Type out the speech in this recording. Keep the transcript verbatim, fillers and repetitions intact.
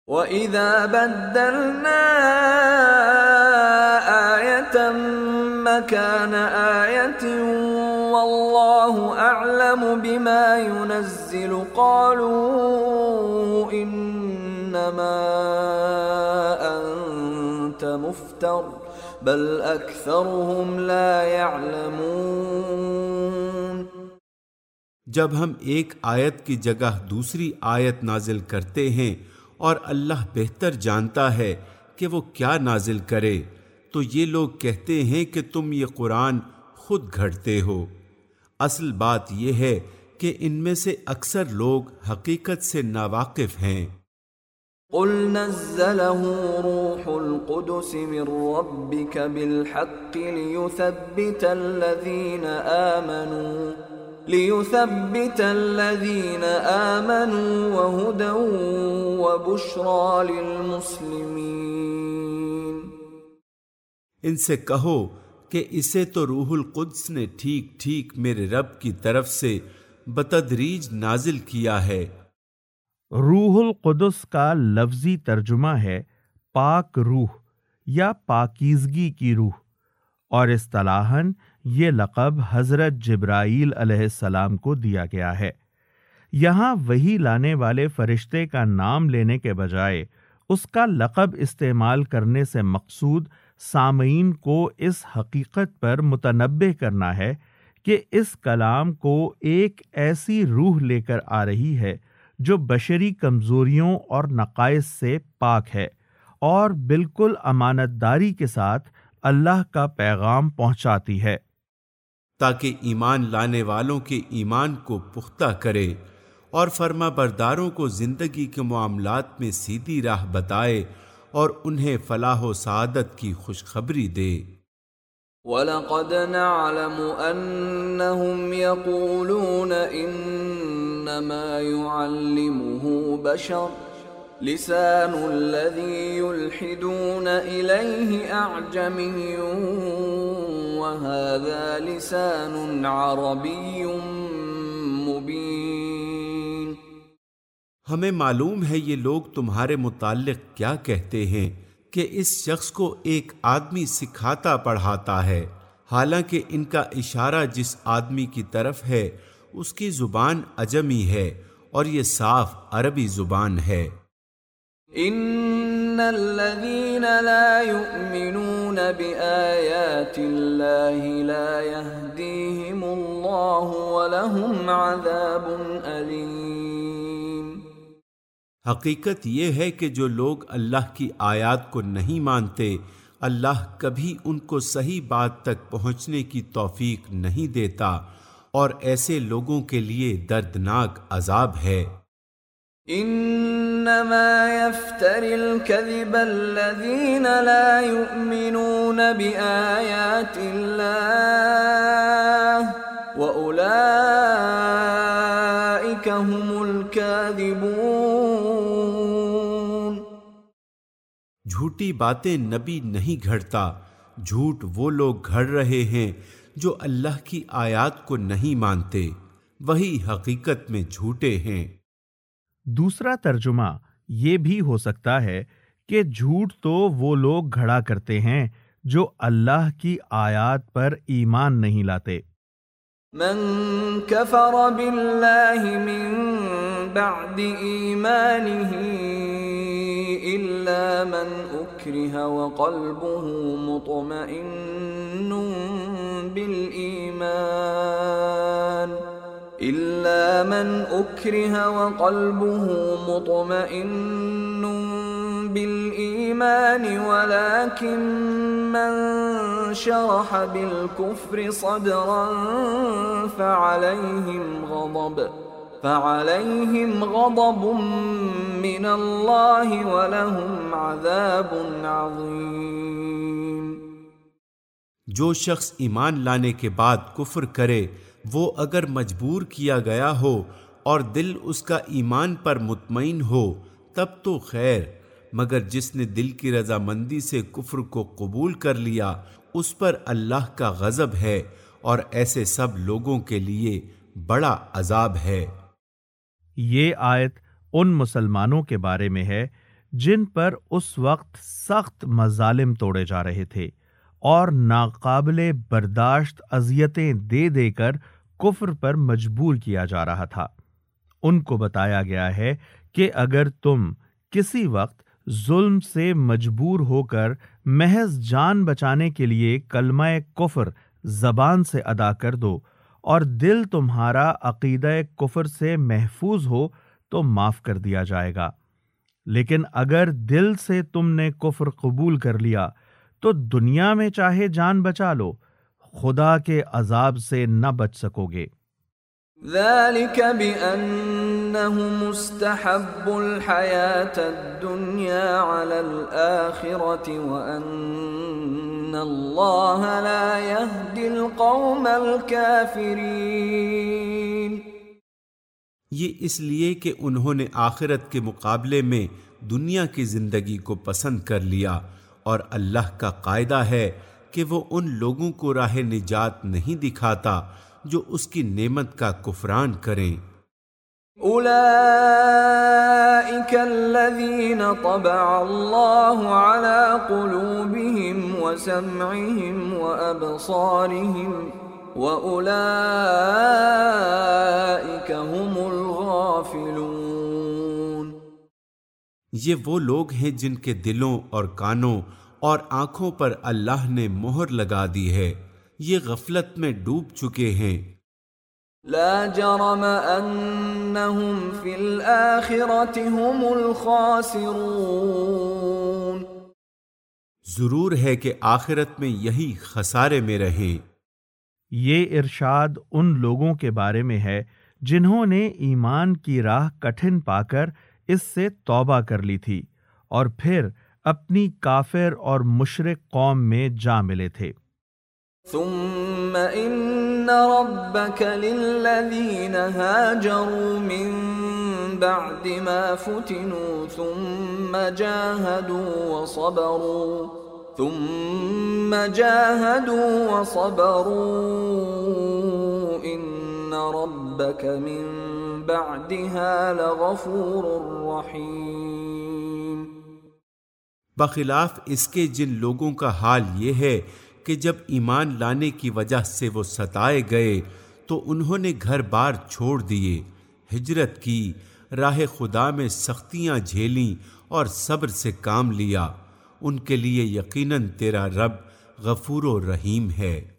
وَإِذَا بَدَّلْنَا آيَةً مَّكَانَ آيَةٍ وَاللَّهُ أَعْلَمُ بِمَا يُنَزِّلُ قَالُوا إِنَّمَا أَنتَ مُفْتَرٍ بَلْ أَكْثَرُهُمْ لَا يَعْلَمُونَ۔ جب ہم ایک آیت کی جگہ دوسری آیت نازل کرتے ہیں اور اللہ بہتر جانتا ہے کہ وہ کیا نازل کرے، تو یہ لوگ کہتے ہیں کہ تم یہ قرآن خود گھڑتے ہو۔ اصل بات یہ ہے کہ ان میں سے اکثر لوگ حقیقت سے ناواقف ہیں۔ قُلْ نَزَّلَهُ رُوحُ الْقُدُسِ مِنْ رَبِّكَ بِالْحَقِّ لِيُثَبِّتَ الَّذِينَ آمَنُوا لِيُثَبِّتَ الَّذِينَ آمَنُوا وَهُدًى وَبُشْرَى لِلْمُسْلِمِينَ۔ ان سے کہو کہ اسے تو روح القدس نے ٹھیک ٹھیک میرے رب کی طرف سے بتدریج نازل کیا ہے۔ روح القدس کا لفظی ترجمہ ہے پاک روح یا پاکیزگی کی روح، اور اصطلاحاً یہ لقب حضرت جبرائیل علیہ السلام کو دیا گیا ہے۔ یہاں وحی لانے والے فرشتے کا نام لینے کے بجائے اس کا لقب استعمال کرنے سے مقصود سامعین کو اس حقیقت پر متنبہ کرنا ہے کہ اس کلام کو ایک ایسی روح لے کر آ رہی ہے جو بشری کمزوریوں اور نقائص سے پاک ہے اور بالکل امانت داری کے ساتھ اللہ کا پیغام پہنچاتی ہے، تاکہ ایمان لانے والوں کے ایمان کو پختہ کرے اور فرما برداروں کو زندگی کے معاملات میں سیدھی راہ بتائے اور انہیں فلاح و سعادت کی خوشخبری دے۔ وَلَقَدْ نَعْلَمُ أَنَّهُمْ يَقُولُونَ إِنَّمَا يُعَلِّمُهُ بَشَرٌ لِسَانُ الَّذِي يُلْحِدُونَ إِلَيْهِ أَعْجَمِيٌّ وَهَذَا لِسَانٌ عَرَبِيٌّ مُبِينٌ۔ ہمیں معلوم ہے یہ لوگ تمہارے متعلق کیا کہتے ہیں کہ اس شخص کو ایک آدمی سکھاتا پڑھاتا ہے، حالانکہ ان کا اشارہ جس آدمی کی طرف ہے اس کی زبان عجمی ہے اور یہ صاف عربی زبان ہے۔ ان الذين لا يؤمنون بآيات الله لا يهديهم الله ولهم عذاب أليم۔ حقیقت یہ ہے کہ جو لوگ اللہ کی آیات کو نہیں مانتے، اللہ کبھی ان کو صحیح بات تک پہنچنے کی توفیق نہیں دیتا، اور ایسے لوگوں کے لیے دردناک عذاب ہے۔ انما يفتري الكذب الذين لا يؤمنون بآيات الله وأولئك هم الكاذبون۔ جھوٹی باتیں نبی نہیں گھڑتا، جھوٹ وہ لوگ گھڑ رہے ہیں جو اللہ کی آیات کو نہیں مانتے، وہی حقیقت میں جھوٹے ہیں۔ دوسرا ترجمہ یہ بھی ہو سکتا ہے کہ جھوٹ تو وہ لوگ گھڑا کرتے ہیں جو اللہ کی آیات پر ایمان نہیں لاتے۔ من کفر باللہ من بعد ایمانہ الا من اکرہ وقلبہ مطمئن بالایمان إلا من أكره وقلبه مطمئن بالإيمان ولكن من شرح بالكفر صدرا فعليهم غضب فعليهم غضب من الله ولهم عذاب عظيم۔ جو شخص ایمان لانے کے بعد کفر کرے، وہ اگر مجبور کیا گیا ہو اور دل اس کا ایمان پر مطمئن ہو تب تو خیر، مگر جس نے دل کی رضامندی سے کفر کو قبول کر لیا اس پر اللہ کا غضب ہے، اور ایسے سب لوگوں کے لیے بڑا عذاب ہے۔ یہ آیت ان مسلمانوں کے بارے میں ہے جن پر اس وقت سخت مظالم توڑے جا رہے تھے اور ناقابل برداشت اذیتیں دے دے کر کفر پر مجبور کیا جا رہا تھا۔ ان کو بتایا گیا ہے کہ اگر تم کسی وقت ظلم سے مجبور ہو کر محض جان بچانے کے لیے کلمہ کفر زبان سے ادا کر دو اور دل تمہارا عقیدہ کفر سے محفوظ ہو تو معاف کر دیا جائے گا، لیکن اگر دل سے تم نے کفر قبول کر لیا تو دنیا میں چاہے جان بچا لو، خدا کے عذاب سے نہ بچ سکو گے۔ ذلك بأنهم استحبوا الحياة الدنيا على الآخرة وأن الله لا يهدي القوم الكافرين۔ یہ اس لیے کہ انہوں نے آخرت کے مقابلے میں دنیا کی زندگی کو پسند کر لیا، اور اللہ کا قاعدہ ہے کہ وہ ان لوگوں کو راہ نجات نہیں دکھاتا جو اس کی نعمت کا کفران کریں۔ اولئک الذین طبع اللہ علی قلوبہم وسمعہم وابصارہم واولئک هم الغافلون۔ یہ وہ لوگ ہیں جن کے دلوں اور کانوں اور آنکھوں پر اللہ نے مہر لگا دی ہے، یہ غفلت میں ڈوب چکے ہیں۔ لا جرم انہم فی الآخرۃ هم الخاسرون۔ ضرور ہے کہ آخرت میں یہی خسارے میں رہیں۔ یہ ارشاد ان لوگوں کے بارے میں ہے جنہوں نے ایمان کی راہ کٹھن پا کر اس سے توبہ کر لی تھی اور پھر اپنی کافر اور مشرک قوم میں جا ملے تھے۔ ثم ان ربك للذین هاجروا من بعد ما فتنوا ثم جاهدوا وصبروا ثم جاهدوا وصبروا ان ربك من بعدها لغفور رحیم۔ بخلاف اس کے جن لوگوں کا حال یہ ہے کہ جب ایمان لانے کی وجہ سے وہ ستائے گئے تو انہوں نے گھر بار چھوڑ دیے، ہجرت کی، راہ خدا میں سختیاں جھیلیں اور صبر سے کام لیا، ان کے لیے یقیناً تیرا رب غفور و رحیم ہے۔